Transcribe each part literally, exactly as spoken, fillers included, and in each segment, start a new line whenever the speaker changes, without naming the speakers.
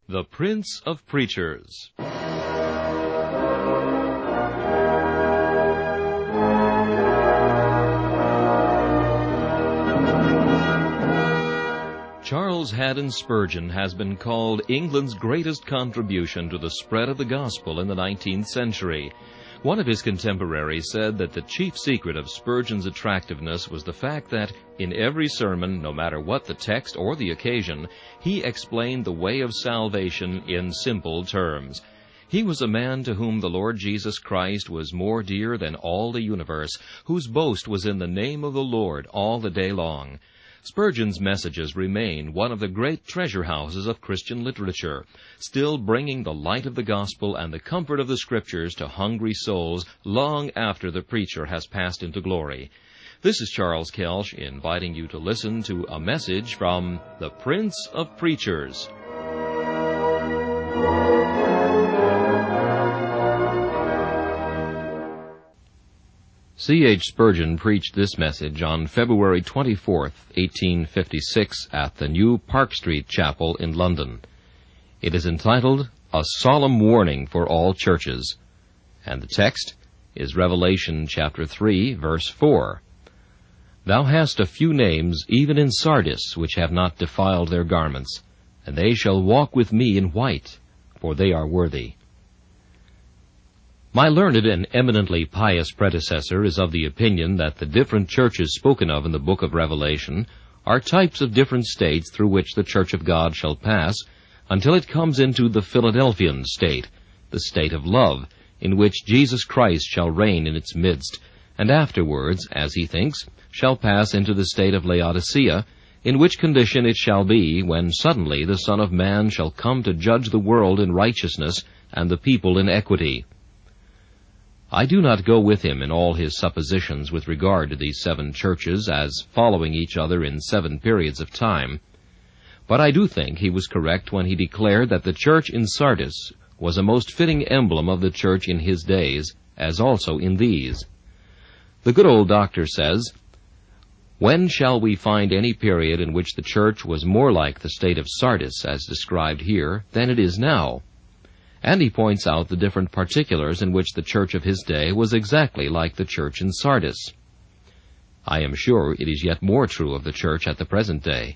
The Prince of Preachers. Charles Haddon Spurgeon has been called England's greatest contribution to the spread of the gospel in the nineteenth century. One of his contemporaries said that the chief secret of Spurgeon's attractiveness was the fact that, in every sermon, no matter what the text or the occasion, he explained the way of salvation in simple terms. He was a man to whom the Lord Jesus Christ was more dear than all the universe, whose boast was in the name of the Lord all the day long. Spurgeon's messages remain one of the great treasure houses of Christian literature, still bringing the light of the gospel and the comfort of the Scriptures to hungry souls long after the preacher has passed into glory. This is Charles Kelsch inviting you to listen to a message from the Prince of Preachers. C H Spurgeon preached this message on February twenty-fourth, eighteen fifty-six, at the New Park Street Chapel in London. It is entitled, A Solemn Warning for All Churches, and the text is Revelation chapter three, verse four. Thou hast a few names even in Sardis, which have not defiled their garments, and they shall walk with me in white, for they are worthy. My learned and eminently pious predecessor is of the opinion that the different churches spoken of in the book of Revelation are types of different states through which the church of God shall pass until it comes into the Philadelphian state, the state of love, in which Jesus Christ shall reign in its midst, and afterwards, as he thinks, shall pass into the state of Laodicea, in which condition it shall be when suddenly the Son of Man shall come to judge the world in righteousness and the people in equity. I do not go with him in all his suppositions with regard to these seven churches as following each other in seven periods of time, but I do think he was correct when he declared that the church in Sardis was a most fitting emblem of the church in his days, as also in these. The good old doctor says, "When shall we find any period in which the church was more like the state of Sardis, as described here, than it is now?" And he points out the different particulars in which the church of his day was exactly like the church in Sardis. I am sure it is yet more true of the church at the present day.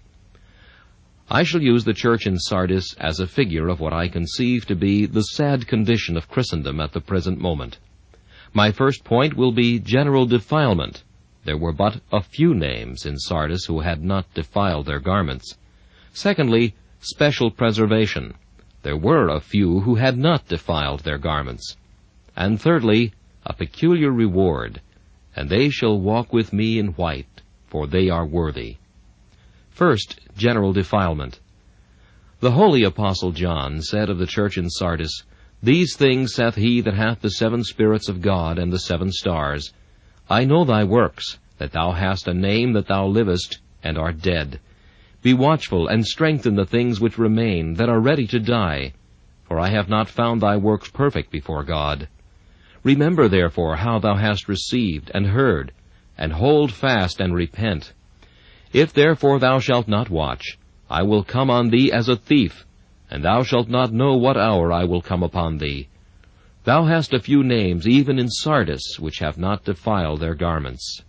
I shall use the church in Sardis as a figure of what I conceive to be the sad condition of Christendom at the present moment. My first point will be general defilement. There were but a few names in Sardis who had not defiled their garments. Secondly, special preservation. There were a few who had not defiled their garments. And thirdly, a peculiar reward, and they shall walk with me in white, for they are worthy. First, general defilement. The holy Apostle John said of the church in Sardis, These things saith he that hath the seven spirits of God and the seven stars. I know thy works, that thou hast a name that thou livest, and art dead. Be watchful, and strengthen the things which remain, that are ready to die. For I have not found thy works perfect before God. Remember therefore how thou hast received and heard, and hold fast and repent. If therefore thou shalt not watch, I will come on thee as a thief, and thou shalt not know what hour I will come upon thee. Thou hast a few names even in Sardis, which have not defiled their garments.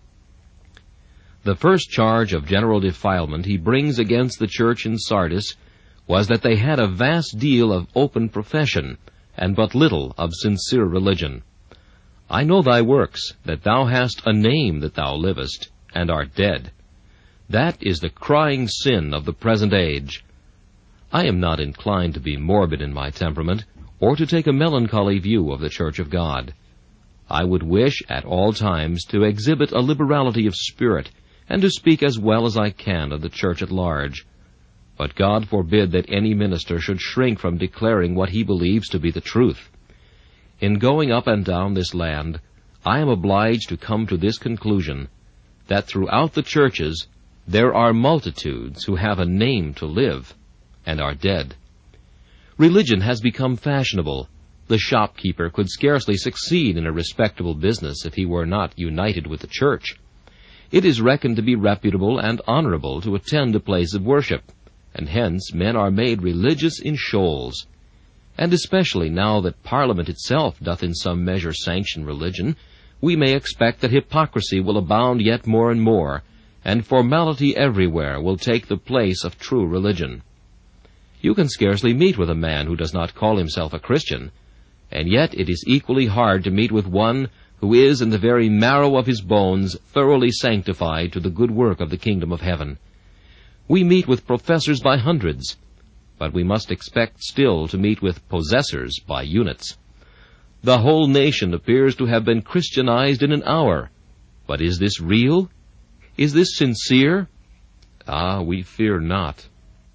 The first charge of general defilement he brings against the church in Sardis was that they had a vast deal of open profession, and but little of sincere religion. I know thy works, that thou hast a name that thou livest, and art dead. That is the crying sin of the present age. I am not inclined to be morbid in my temperament, or to take a melancholy view of the church of God. I would wish at all times to exhibit a liberality of spirit, and to speak as well as I can of the church at large. But God forbid that any minister should shrink from declaring what he believes to be the truth. In going up and down this land, I am obliged to come to this conclusion, that throughout the churches there are multitudes who have a name to live, and are dead. Religion has become fashionable. The shopkeeper could scarcely succeed in a respectable business if he were not united with the church. It is reckoned to be reputable and honorable to attend a place of worship, and hence men are made religious in shoals. And especially now that Parliament itself doth in some measure sanction religion, we may expect that hypocrisy will abound yet more and more, and formality everywhere will take the place of true religion. You can scarcely meet with a man who does not call himself a Christian, and yet it is equally hard to meet with one who is in the very marrow of his bones thoroughly sanctified to the good work of the kingdom of heaven. We meet with professors by hundreds, but we must expect still to meet with possessors by units. The whole nation appears to have been Christianized in an hour. But is this real? Is this sincere? Ah, we fear not.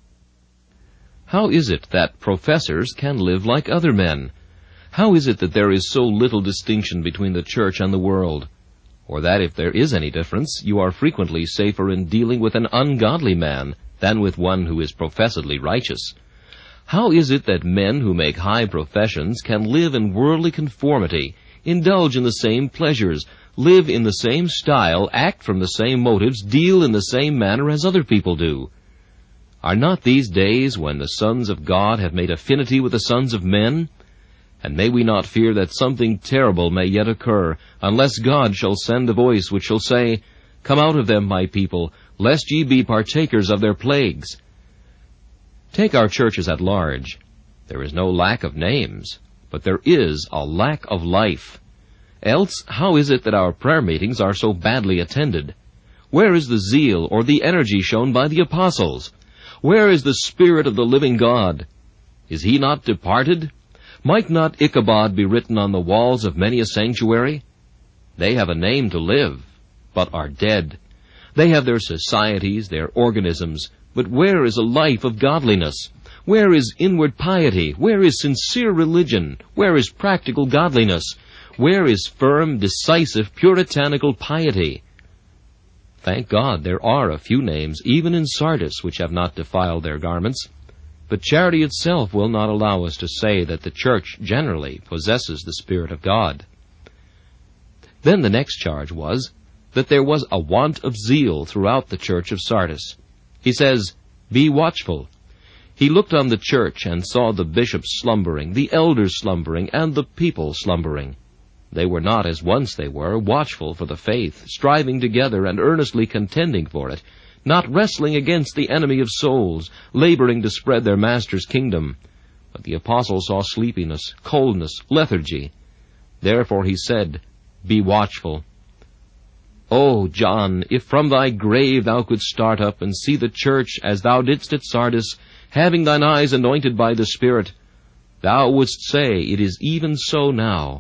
How is it that professors can live like other men? How is it that there is so little distinction between the church and the world? Or that if there is any difference, you are frequently safer in dealing with an ungodly man than with one who is professedly righteous? How is it that men who make high professions can live in worldly conformity, indulge in the same pleasures, live in the same style, act from the same motives, deal in the same manner as other people do? Are not these days when the sons of God have made affinity with the sons of men? And may we not fear that something terrible may yet occur, unless God shall send a voice which shall say, "Come out of them, my people, lest ye be partakers of their plagues"? Take our churches at large. There is no lack of names, but there is a lack of life. Else, how is it that our prayer meetings are so badly attended? Where is the zeal or the energy shown by the apostles? Where is the Spirit of the living God? Is he not departed? Might not Ichabod be written on the walls of many a sanctuary? They have a name to live, but are dead. They have their societies, their organisms, but where is a life of godliness? Where is inward piety? Where is sincere religion? Where is practical godliness? Where is firm, decisive, puritanical piety? Thank God there are a few names, even in Sardis, which have not defiled their garments. But charity itself will not allow us to say that the church generally possesses the Spirit of God. Then the next charge was that there was a want of zeal throughout the church of Sardis. He says, "Be watchful." He looked on the church and saw the bishops slumbering, the elders slumbering, and the people slumbering. They were not as once they were, watchful for the faith, striving together and earnestly contending for it, not wrestling against the enemy of souls, laboring to spread their master's kingdom. But the apostle saw sleepiness, coldness, lethargy. Therefore he said, "Be watchful." O John, if from thy grave thou couldst start up and see the church as thou didst at Sardis, having thine eyes anointed by the Spirit, thou wouldst say, "It is even so now."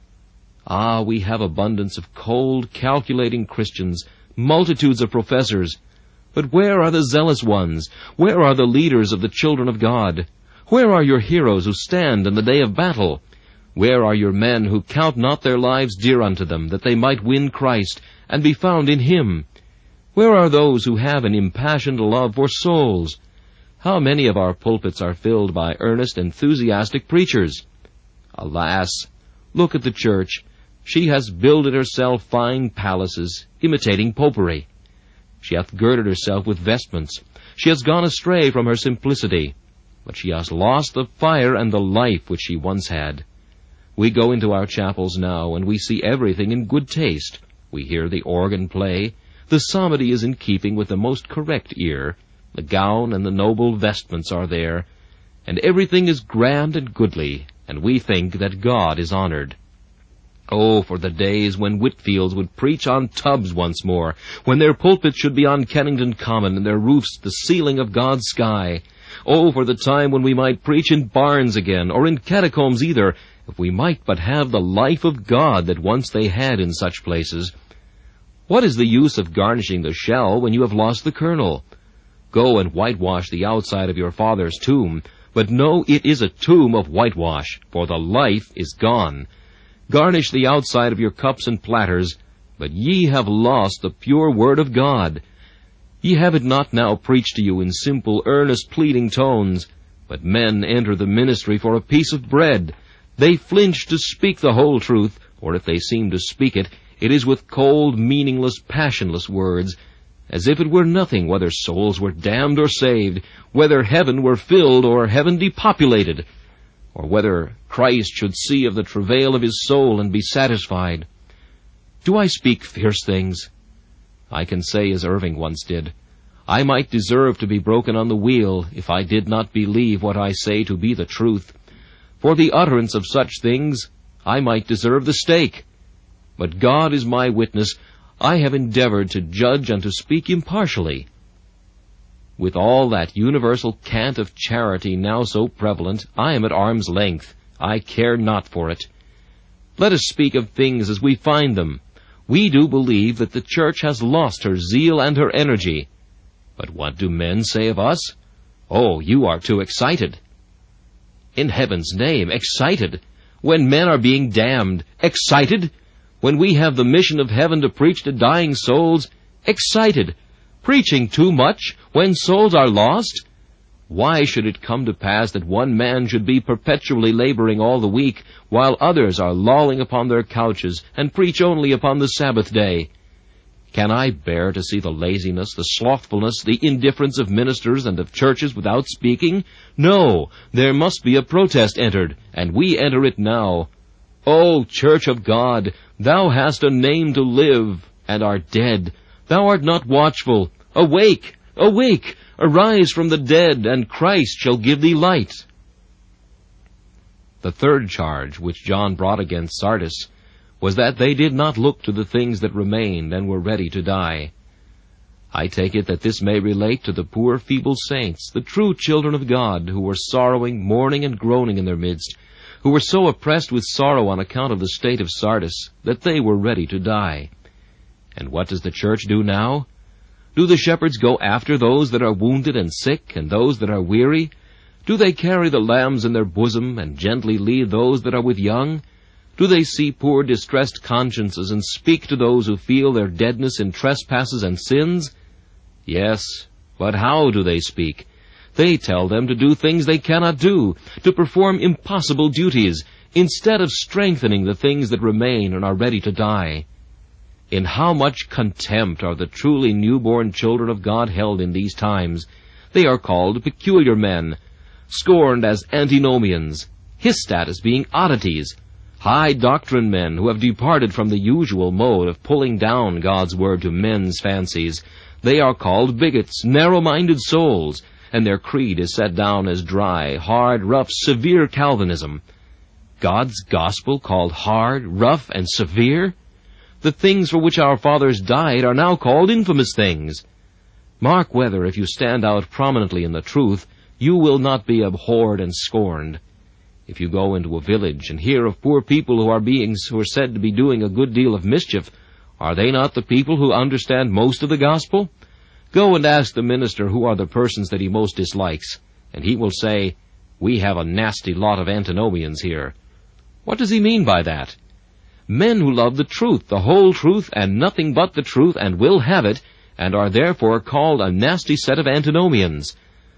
Ah, we have abundance of cold, calculating Christians, multitudes of professors. But where are the zealous ones? Where are the leaders of the children of God? Where are your heroes who stand in the day of battle? Where are your men who count not their lives dear unto them, that they might win Christ, and be found in Him? Where are those who have an impassioned love for souls? How many of our pulpits are filled by earnest, enthusiastic preachers? Alas! Look at the church. She has builded herself fine palaces, imitating popery. She hath girded herself with vestments. She has gone astray from her simplicity, but she has lost the fire and the life which she once had. We go into our chapels now, and we see everything in good taste. We hear the organ play. The psalmody is in keeping with the most correct ear. The gown and the noble vestments are there, and everything is grand and goodly, and we think that God is honored. Oh, for the days when Whitfields would preach on tubs once more, when their pulpits should be on Kennington Common, and their roofs the ceiling of God's sky. Oh, for the time when we might preach in barns again, or in catacombs either, if we might but have the life of God that once they had in such places. What is the use of garnishing the shell when you have lost the kernel? Go and whitewash the outside of your father's tomb, but know it is a tomb of whitewash, for the life is gone. Garnish the outside of your cups and platters, but ye have lost the pure word of God. Ye have it not now preached to you in simple, earnest, pleading tones, but men enter the ministry for a piece of bread. They flinch to speak the whole truth, or if they seem to speak it, it is with cold, meaningless, passionless words, as if it were nothing whether souls were damned or saved, whether heaven were filled or heaven depopulated, or whether Christ should see of the travail of his soul and be satisfied. Do I speak fierce things? I can say as Irving once did, I might deserve to be broken on the wheel if I did not believe what I say to be the truth. For the utterance of such things I might deserve the stake. But God is my witness, I have endeavored to judge and to speak impartially. With all that universal cant of charity now so prevalent, I am at arm's length. I care not for it. Let us speak of things as we find them. We do believe that the church has lost her zeal and her energy. But what do men say of us? Oh, you are too excited. In heaven's name, excited? When men are being damned, excited? When we have the mission of heaven to preach to dying souls, excited? Preaching too much when souls are lost? Why should it come to pass that one man should be perpetually laboring all the week, while others are lolling upon their couches and preach only upon the Sabbath day? Can I bear to see the laziness, the slothfulness, the indifference of ministers and of churches without speaking? No, there must be a protest entered, and we enter it now. O Church of God, thou hast a name to live, and art dead. Thou art not watchful. Awake, awake, arise from the dead, and Christ shall give thee light. The third charge which John brought against Sardis was that they did not look to the things that remained and were ready to die. I take it that this may relate to the poor feeble saints, the true children of God, who were sorrowing, mourning, and groaning in their midst, who were so oppressed with sorrow on account of the state of Sardis that they were ready to die. And what does the church do now? Do the shepherds go after those that are wounded and sick, and those that are weary? Do they carry the lambs in their bosom, and gently lead those that are with young? Do they see poor distressed consciences, and speak to those who feel their deadness in trespasses and sins? Yes, but how do they speak? They tell them to do things they cannot do, to perform impossible duties, instead of strengthening the things that remain and are ready to die. In how much contempt are the truly newborn children of God held in these times! They are called peculiar men, scorned as antinomians, hissed at as being oddities, high doctrine men who have departed from the usual mode of pulling down God's word to men's fancies. They are called bigots, narrow-minded souls, and their creed is set down as dry, hard, rough, severe Calvinism. God's gospel called hard, rough, and severe? The things for which our fathers died are now called infamous things. Mark whether, if you stand out prominently in the truth, you will not be abhorred and scorned. If you go into a village and hear of poor people who are beings who are said to be doing a good deal of mischief, are they not the people who understand most of the gospel? Go and ask the minister who are the persons that he most dislikes, and he will say, "We have a nasty lot of antinomians here." What does he mean by that? Men who love the truth, the whole truth, and nothing but the truth, and will have it, and are therefore called a nasty set of antinomians.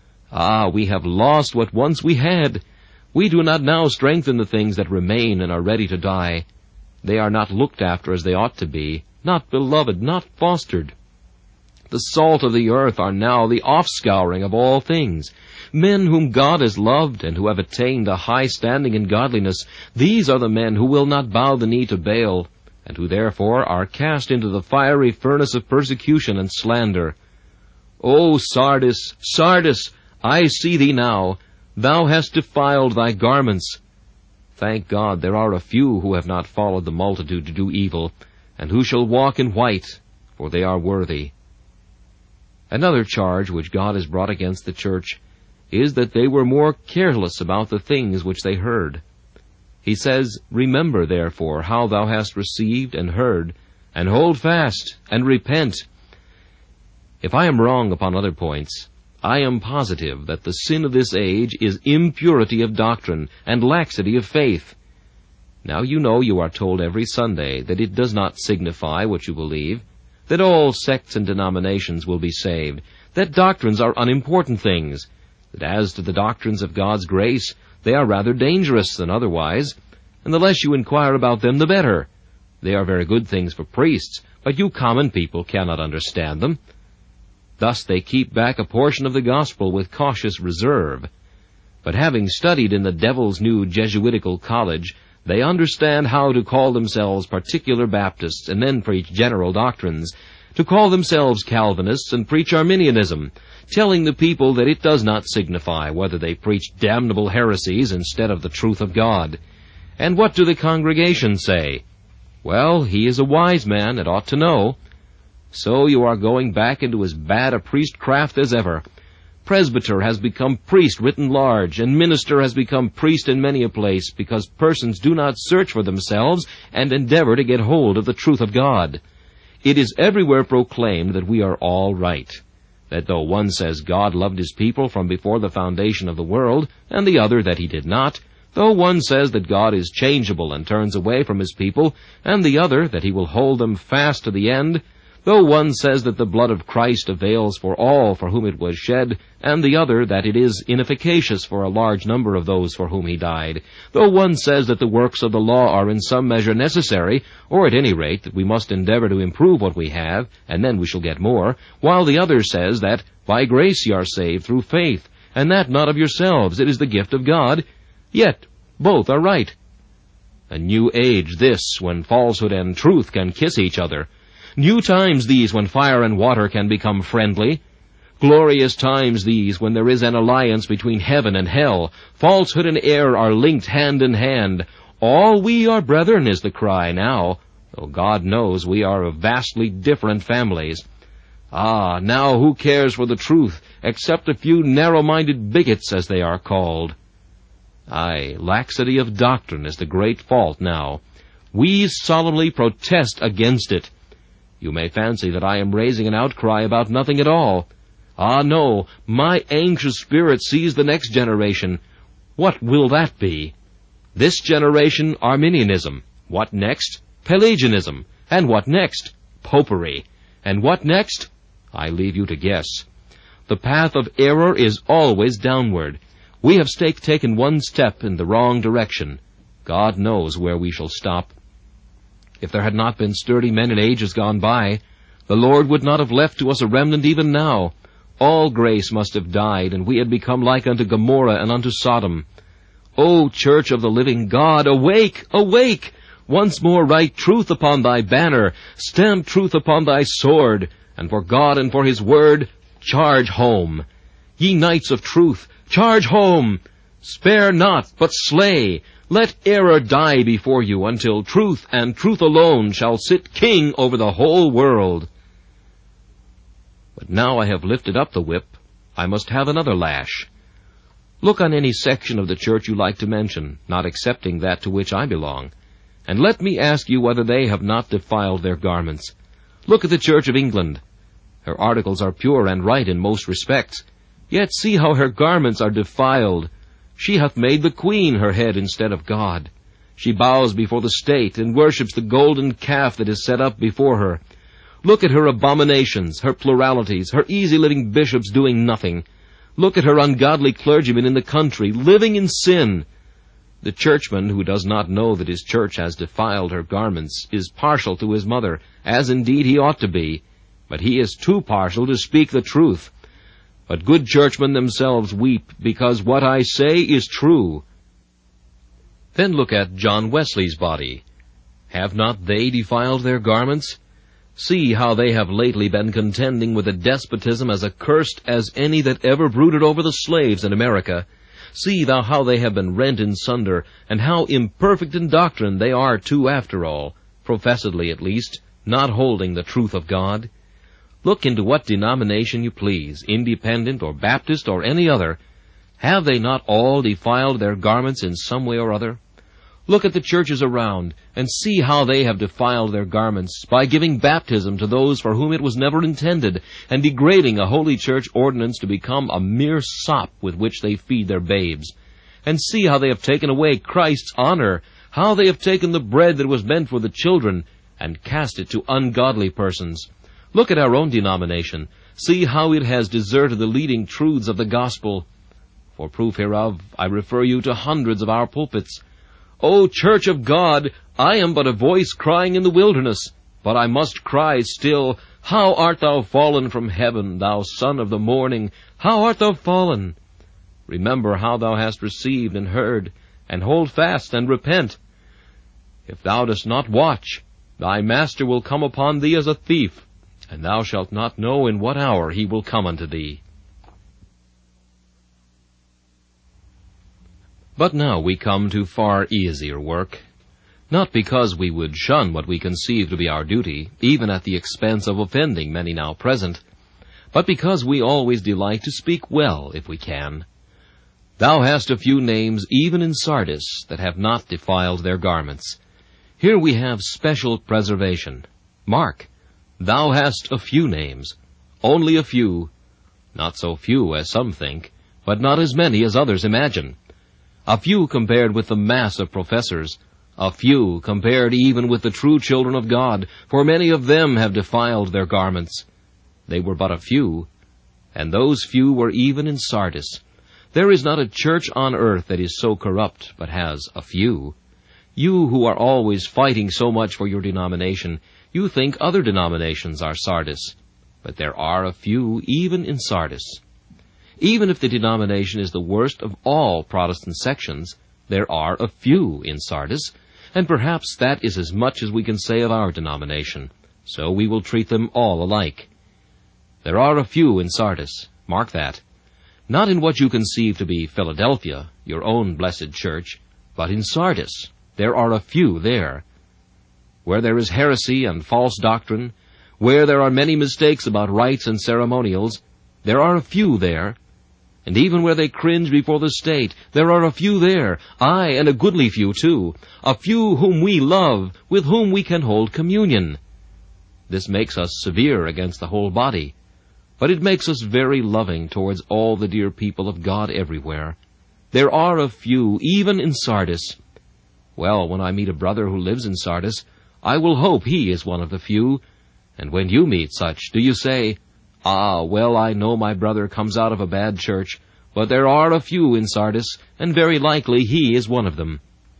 Ah, we have lost what once we had. We do not now strengthen the things that remain and are ready to die. They are not looked after as they ought to be, not beloved, not fostered. The salt of the earth are now the offscouring of all things. Men whom God has loved and who have attained a high standing in godliness, these are the men who will not bow the knee to Baal, and who therefore are cast into the fiery furnace of persecution and slander. O Sardis, Sardis, I see thee now. Thou hast defiled thy garments. Thank God there are a few who have not followed the multitude to do evil, and who shall walk in white, for they are worthy. Another charge which God has brought against the church is that they were more careless about the things which they heard. He says, "Remember, therefore, how thou hast received and heard, and hold fast, and repent." If I am wrong upon other points, I am positive that the sin of this age is impurity of doctrine and laxity of faith. Now you know you are told every Sunday that it does not signify what you believe, that all sects and denominations will be saved, that doctrines are unimportant things, that as to the doctrines of God's grace, they are rather dangerous than otherwise, and the less you inquire about them, the better. They are very good things for priests, but you common people cannot understand them. Thus they keep back a portion of the gospel with cautious reserve. But having studied in the devil's new Jesuitical college, they understand how to call themselves particular Baptists and then preach general doctrines, to call themselves Calvinists and preach Arminianism, telling the people that it does not signify whether they preach damnable heresies instead of the truth of God. And what do the congregation say? Well, he is a wise man and ought to know. So you are going back into as bad a priestcraft as ever. Presbyter has become priest written large, and minister has become priest in many a place, because persons do not search for themselves and endeavor to get hold of the truth of God. It is everywhere proclaimed that we are all right, that though one says God loved his people from before the foundation of the world, and the other that he did not, though one says that God is changeable and turns away from his people, and the other that he will hold them fast to the end, though one says that the blood of Christ avails for all for whom it was shed, and the other that it is inefficacious for a large number of those for whom he died, though one says that the works of the law are in some measure necessary, or at any rate that we must endeavor to improve what we have, and then we shall get more, while the other says that by grace ye are saved through faith, and that not of yourselves, it is the gift of God, yet both are right. A new age this, when falsehood and truth can kiss each other. New times these, when fire and water can become friendly. Glorious times these, when there is an alliance between heaven and hell. Falsehood and error are linked hand in hand. All we are brethren is the cry now, though God knows we are of vastly different families. Ah, now who cares for the truth, except a few narrow-minded bigots, as they are called? Aye, laxity of doctrine is the great fault now. We solemnly protest against it. You may fancy that I am raising an outcry about nothing at all. Ah, no, my anxious spirit sees the next generation. What will that be? This generation, Arminianism. What next? Pelagianism. And what next? Popery. And what next? I leave you to guess. The path of error is always downward. We have stake taken one step in the wrong direction. God knows where we shall stop. If there had not been sturdy men in ages gone by, the Lord would not have left to us a remnant even now. All grace must have died, and we had become like unto Gomorrah and unto Sodom. O Church of the living God, awake, awake! Once more write truth upon thy banner, stamp truth upon thy sword, and for God and for his word, charge home. Ye knights of truth, charge home! Spare not, but slay! Let error die before you until truth and truth alone shall sit king over the whole world. But now I have lifted up the whip, I must have another lash. Look on any section of the church you like to mention, not excepting that to which I belong, and let me ask you whether they have not defiled their garments. Look at the Church of England. Her articles are pure and right in most respects, yet see how her garments are defiled. She hath made the Queen her head instead of God. She bows before the state, and worships the golden calf that is set up before her. Look at her abominations, her pluralities, her easy-living bishops doing nothing. Look at her ungodly clergymen in the country, living in sin. The churchman who does not know that his church has defiled her garments is partial to his mother, as indeed he ought to be, but he is too partial to speak the truth. But good churchmen themselves weep, because what I say is true. Then look at John Wesley's body. Have not they defiled their garments? See how they have lately been contending with a despotism as accursed as any that ever brooded over the slaves in America. See thou how they have been rent in sunder, and how imperfect in doctrine they are too after all, professedly at least, not holding the truth of God. Look into what denomination you please, independent or Baptist or any other. Have they not all defiled their garments in some way or other? Look at the churches around, and see how they have defiled their garments by giving baptism to those for whom it was never intended, and degrading a holy church ordinance to become a mere sop with which they feed their babes. And see how they have taken away Christ's honor, how they have taken the bread that was meant for the children, and cast it to ungodly persons. Look at our own denomination. See how it has deserted the leading truths of the gospel. For proof hereof, I refer you to hundreds of our pulpits. O Church of God, I am but a voice crying in the wilderness, but I must cry still, How art thou fallen from heaven, thou son of the morning? How art thou fallen? Remember how thou hast received and heard, and hold fast and repent. If thou dost not watch, thy master will come upon thee as a thief, and thou shalt not know in what hour he will come unto thee. But now we come to far easier work, not because we would shun what we conceive to be our duty, even at the expense of offending many now present, but because we always delight to speak well if we can. Thou hast a few names even in Sardis that have not defiled their garments. Here we have special preservation. Mark, thou hast a few names, only a few, not so few as some think, but not as many as others imagine. A few compared with the mass of professors, a few compared even with the true children of God, for many of them have defiled their garments. They were but a few, and those few were even in Sardis. There is not a church on earth that is so corrupt, but has a few. You who are always fighting so much for your denomination, you think other denominations are Sardis, but there are a few even in Sardis. Even if the denomination is the worst of all Protestant sections, there are a few in Sardis, and perhaps that is as much as we can say of our denomination, so we will treat them all alike. There are a few in Sardis, mark that, not in what you conceive to be Philadelphia, your own blessed church, but in Sardis. There are a few there. Where there is heresy and false doctrine, where there are many mistakes about rites and ceremonials, there are a few there. And even where they cringe before the state, there are a few there, aye, and a goodly few too, a few whom we love, with whom we can hold communion. This makes us severe against the whole body, but it makes us very loving towards all the dear people of God everywhere. There are a few, even in Sardis. Well, when I meet a brother who lives in Sardis, I will hope he is one of the few. And when you meet such, do you say, "Ah, well, I know my brother comes out of a bad church, but there are a few in Sardis, and very likely he is one of them"?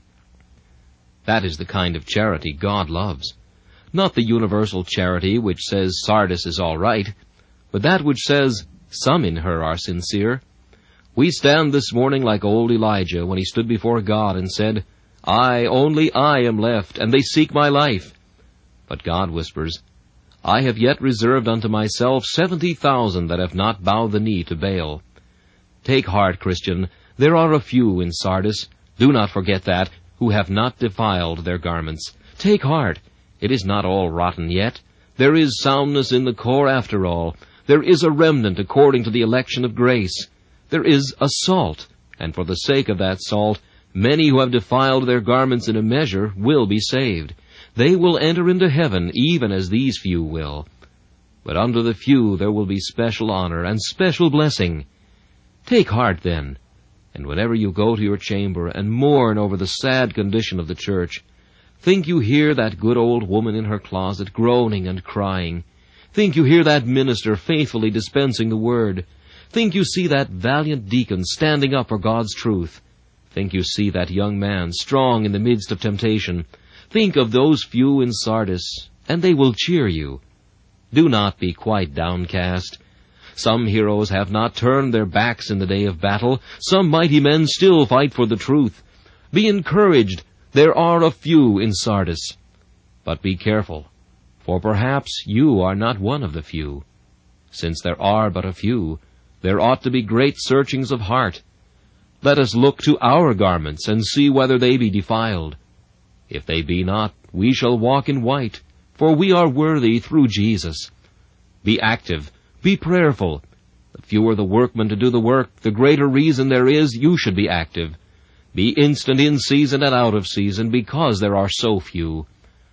That is the kind of charity God loves. Not the universal charity which says Sardis is all right, but that which says some in her are sincere. We stand this morning like old Elijah when he stood before God and said, "I, only I am left, and they seek my life." But God whispers, "I have yet reserved unto myself seventy thousand that have not bowed the knee to Baal." Take heart, Christian, there are a few in Sardis, do not forget that, who have not defiled their garments. Take heart, it is not all rotten yet. There is soundness in the core after all. There is a remnant according to the election of grace. There is a salt, and for the sake of that salt, many who have defiled their garments in a measure will be saved. They will enter into heaven even as these few will. But unto the few there will be special honor and special blessing. Take heart then, and whenever you go to your chamber and mourn over the sad condition of the church, think you hear that good old woman in her closet groaning and crying. Think you hear that minister faithfully dispensing the word. Think you see that valiant deacon standing up for God's truth. Think you see that young man strong in the midst of temptation. Think of those few in Sardis, and they will cheer you. Do not be quite downcast. Some heroes have not turned their backs in the day of battle. Some mighty men still fight for the truth. Be encouraged. There are a few in Sardis. But be careful, for perhaps you are not one of the few. Since there are but a few, there ought to be great searchings of heart. Let us look to our garments and see whether they be defiled. If they be not, we shall walk in white, for we are worthy through Jesus. Be active, be prayerful. The fewer the workmen to do the work, the greater reason there is you should be active. Be instant in season and out of season, because there are so few.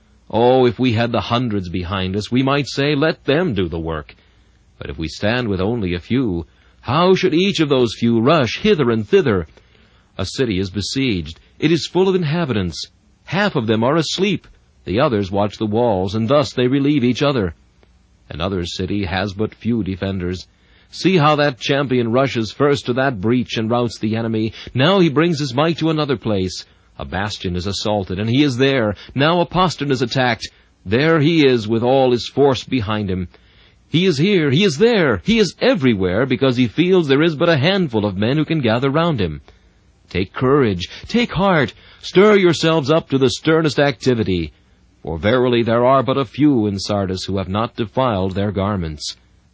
Oh, if we had the hundreds behind us, we might say, let them do the work. But if we stand with only a few, how should each of those few rush hither and thither? A city is besieged. It is full of inhabitants. Half of them are asleep. The others watch the walls, and thus they relieve each other. Another city has but few defenders. See how that champion rushes first to that breach and routs the enemy. Now he brings his might to another place. A bastion is assaulted, and he is there. Now a postern is attacked. There he is with all his force behind him. He is here, he is there, he is everywhere, because he feels there is but a handful of men who can gather round him. Take courage, take heart, stir yourselves up to the sternest activity, for verily there are but a few in Sardis who have not defiled their garments.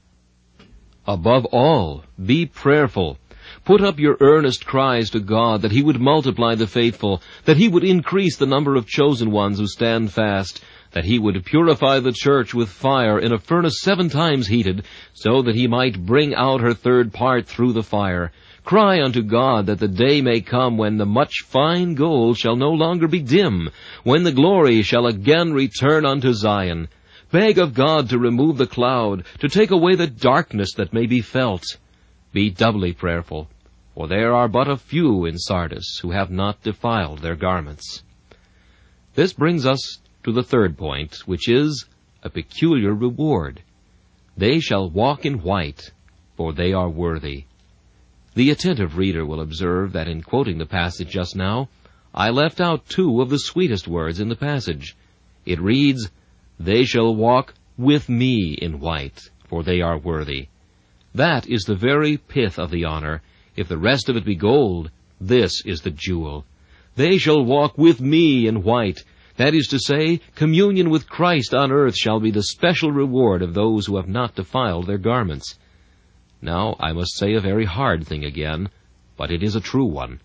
Above all, be prayerful. Put up your earnest cries to God that he would multiply the faithful, that he would increase the number of chosen ones who stand fast, that he would purify the church with fire in a furnace seven times heated, so that he might bring out her third part through the fire. Cry unto God that the day may come when the much fine gold shall no longer be dim, when the glory shall again return unto Zion. Beg of God to remove the cloud, to take away the darkness that may be felt. Be doubly prayerful, for there are but a few in Sardis who have not defiled their garments. This brings us to the third point, which is a peculiar reward. They shall walk in white, for they are worthy. The attentive reader will observe that in quoting the passage just now, I left out two of the sweetest words in the passage. It reads, "They shall walk with me in white, for they are worthy." That is the very pith of the honor. If the rest of it be gold, this is the jewel. They shall walk with me in white. That is to say, communion with Christ on earth shall be the special reward of those who have not defiled their garments. Now, I must say a very hard thing again, but it is a true one.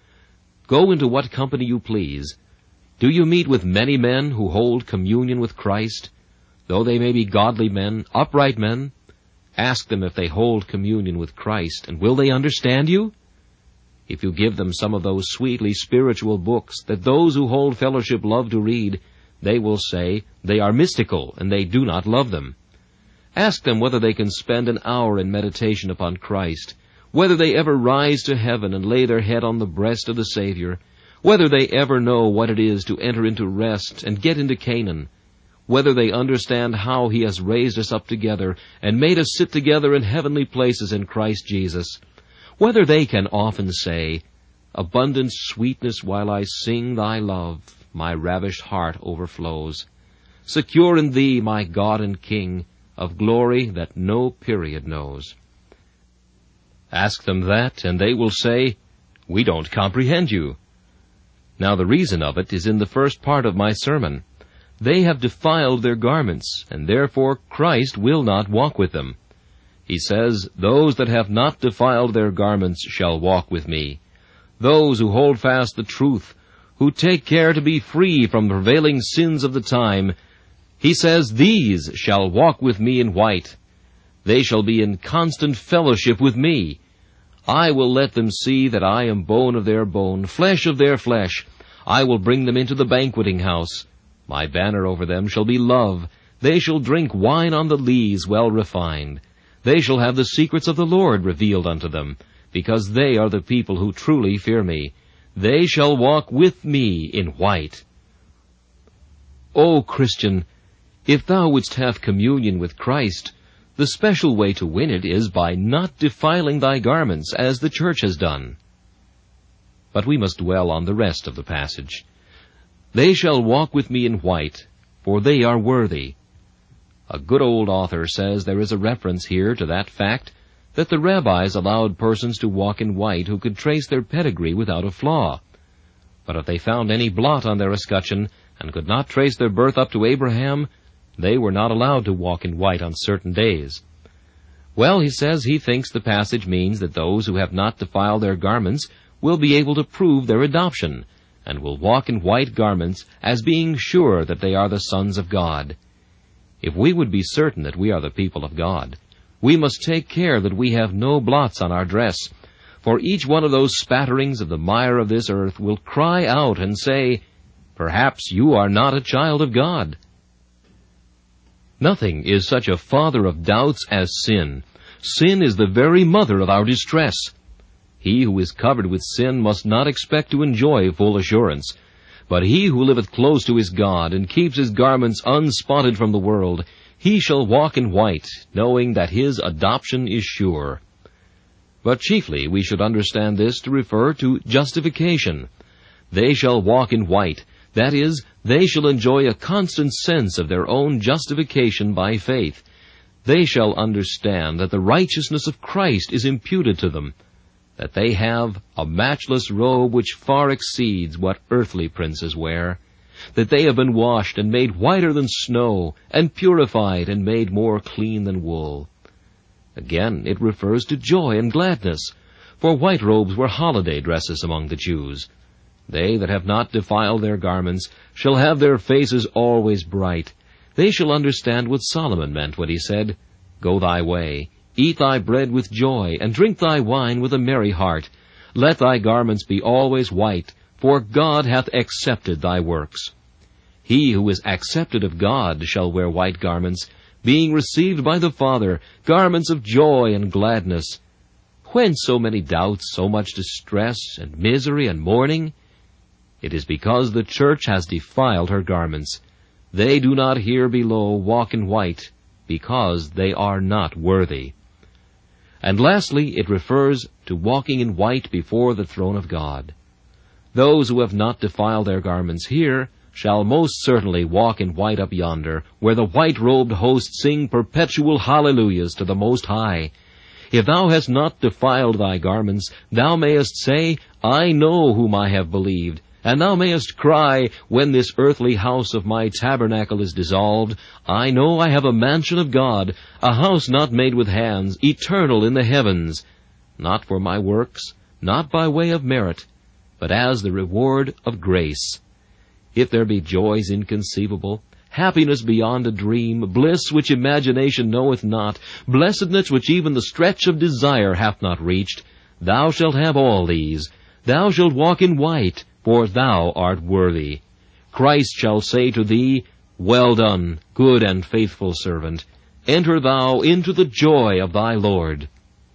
Go into what company you please. Do you meet with many men who hold communion with Christ? Though they may be godly men, upright men, ask them if they hold communion with Christ, and will they understand you? If you give them some of those sweetly spiritual books that those who hold fellowship love to read, they will say they are mystical and they do not love them. Ask them whether they can spend an hour in meditation upon Christ, whether they ever rise to heaven and lay their head on the breast of the Savior, whether they ever know what it is to enter into rest and get into Canaan, whether they understand how he has raised us up together and made us sit together in heavenly places in Christ Jesus, whether they can often say, "Abundant sweetness while I sing thy love, my ravished heart overflows. Secure in thee, my God and King, of glory that no period knows." Ask them that, and they will say, "We don't comprehend you." Now the reason of it is in the first part of my sermon. They have defiled their garments, and therefore Christ will not walk with them. He says, "Those that have not defiled their garments shall walk with me." Those who hold fast the truth, who take care to be free from the prevailing sins of the time, he says, "These shall walk with me in white." They shall be in constant fellowship with me. I will let them see that I am bone of their bone, flesh of their flesh. I will bring them into the banqueting house. My banner over them shall be love. They shall drink wine on the lees well refined. They shall have the secrets of the Lord revealed unto them, because they are the people who truly fear me. They shall walk with me in white. O Christian, if thou wouldst have communion with Christ, the special way to win it is by not defiling thy garments, as the church has done. But we must dwell on the rest of the passage. They shall walk with me in white, for they are worthy. A good old author says there is a reference here to that fact that the rabbis allowed persons to walk in white who could trace their pedigree without a flaw. But if they found any blot on their escutcheon and could not trace their birth up to Abraham, they were not allowed to walk in white on certain days. Well, he says he thinks the passage means that those who have not defiled their garments will be able to prove their adoption, and will walk in white garments as being sure that they are the sons of God. If we would be certain that we are the people of God, we must take care that we have no blots on our dress, for each one of those spatterings of the mire of this earth will cry out and say, "Perhaps you are not a child of God." Nothing is such a father of doubts as sin. Sin is the very mother of our distress. He who is covered with sin must not expect to enjoy full assurance. But he who liveth close to his God, and keeps his garments unspotted from the world, he shall walk in white, knowing that his adoption is sure. But chiefly we should understand this to refer to justification. They shall walk in white. That is, they shall enjoy a constant sense of their own justification by faith. They shall understand that the righteousness of Christ is imputed to them, that they have a matchless robe which far exceeds what earthly princes wear, that they have been washed and made whiter than snow, and purified and made more clean than wool. Again, it refers to joy and gladness, for white robes were holiday dresses among the Jews. They that have not defiled their garments shall have their faces always bright. They shall understand what Solomon meant when he said, Go thy way, eat thy bread with joy, and drink thy wine with a merry heart. Let thy garments be always white, for God hath accepted thy works. He who is accepted of God shall wear white garments, being received by the Father, garments of joy and gladness. Whence so many doubts, so much distress, and misery, and mourning? It is because the church has defiled her garments. They do not here below walk in white, because they are not worthy. And lastly, it refers to walking in white before the throne of God. Those who have not defiled their garments here shall most certainly walk in white up yonder, where the white-robed host sing perpetual hallelujahs to the Most High. If thou hast not defiled thy garments, thou mayest say, I know whom I have believed. And thou mayest cry, when this earthly house of my tabernacle is dissolved, I know I have a mansion of God, a house not made with hands, eternal in the heavens, not for my works, not by way of merit, but as the reward of grace. If there be joys inconceivable, happiness beyond a dream, bliss which imagination knoweth not, blessedness which even the stretch of desire hath not reached, thou shalt have all these. Thou shalt walk in white, for thou art worthy. Christ shall say to thee, Well done, good and faithful servant. Enter thou into the joy of thy Lord.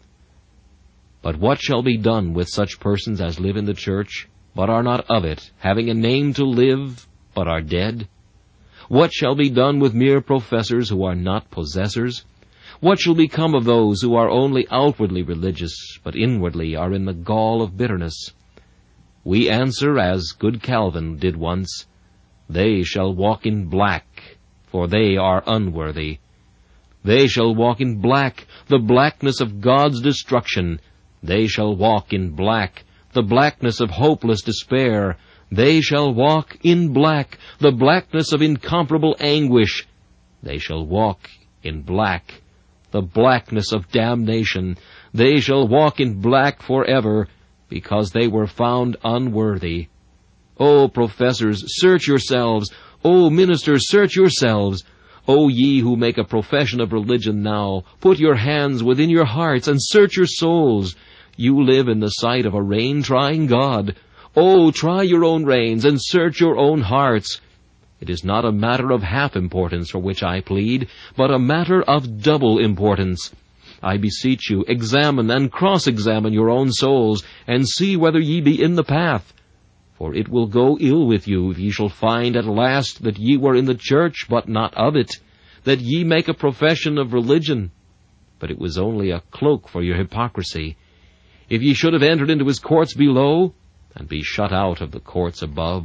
But what shall be done with such persons as live in the church, but are not of it, having a name to live, but are dead? What shall be done with mere professors who are not possessors? What shall become of those who are only outwardly religious, but inwardly are in the gall of bitterness? We answer as good Calvin did once, They shall walk in black, for they are unworthy. They shall walk in black, the blackness of God's destruction. They shall walk in black, the blackness of hopeless despair. They shall walk in black, the blackness of incomparable anguish. They shall walk in black, the blackness of damnation. They shall walk in black forever, because they were found unworthy. O professors, search yourselves. O ministers, search yourselves. O ye who make a profession of religion now, put your hands within your hearts and search your souls. You live in the sight of a reign-trying God. O try your own reins and search your own hearts. It is not a matter of half importance for which I plead, but a matter of double importance. I beseech you, examine and cross-examine your own souls, and see whether ye be in the path. For it will go ill with you if ye shall find at last that ye were in the church, but not of it, that ye make a profession of religion, but it was only a cloak for your hypocrisy. If ye should have entered into his courts below, and be shut out of the courts above.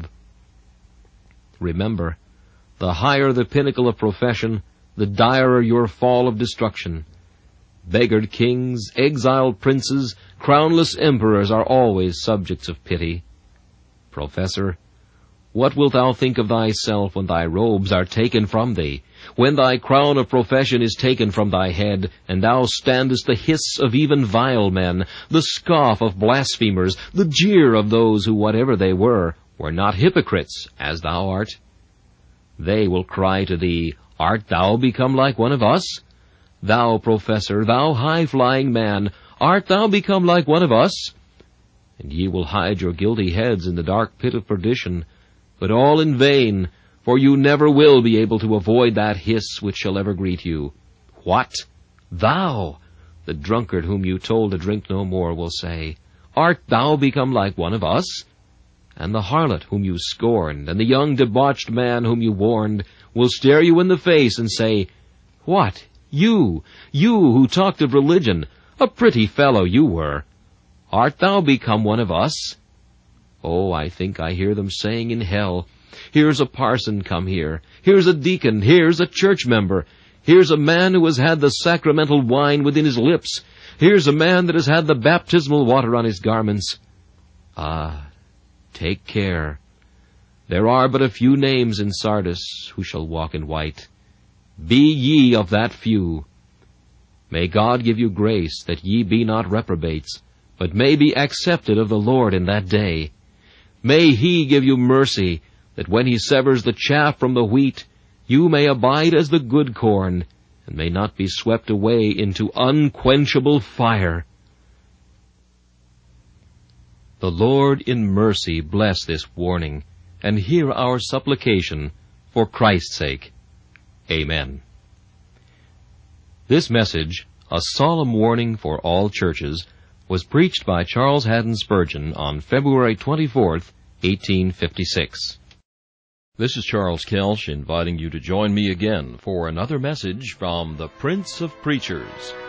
Remember, the higher the pinnacle of profession, the direr your fall of destruction. Beggared kings, exiled princes, crownless emperors are always subjects of pity. Professor, what wilt thou think of thyself when thy robes are taken from thee, when thy crown of profession is taken from thy head, and thou standest the hiss of even vile men, the scoff of blasphemers, the jeer of those who, whatever they were, were not hypocrites, as thou art? They will cry to thee, Art thou become like one of us? Thou professor, thou high-flying man, art thou become like one of us? And ye will hide your guilty heads in the dark pit of perdition, but all in vain, for you never will be able to avoid that hiss which shall ever greet you. What? Thou, the drunkard whom you told to drink no more, will say, Art thou become like one of us? And the harlot whom you scorned, and the young debauched man whom you warned, will stare you in the face and say, What? You, you who talked of religion, a pretty fellow you were. Art thou become one of us? Oh, I think I hear them saying in hell, Here's a parson come here. Here's a deacon. Here's a church member. Here's a man who has had the sacramental wine within his lips. Here's a man that has had the baptismal water on his garments. Ah, take care. There are but a few names in Sardis who shall walk in white. Be ye of that few. May God give you grace that ye be not reprobates, but may be accepted of the Lord in that day. May He give you mercy, that when He severs the chaff from the wheat, you may abide as the good corn, and may not be swept away into unquenchable fire. The Lord in mercy bless this warning, and hear our supplication for Christ's sake. Amen. This message, a solemn warning for all churches, was preached by Charles Haddon Spurgeon on February twenty-fourth, eighteen fifty-six.
This is Charles Kelsch inviting you to join me again for another message from the Prince of Preachers.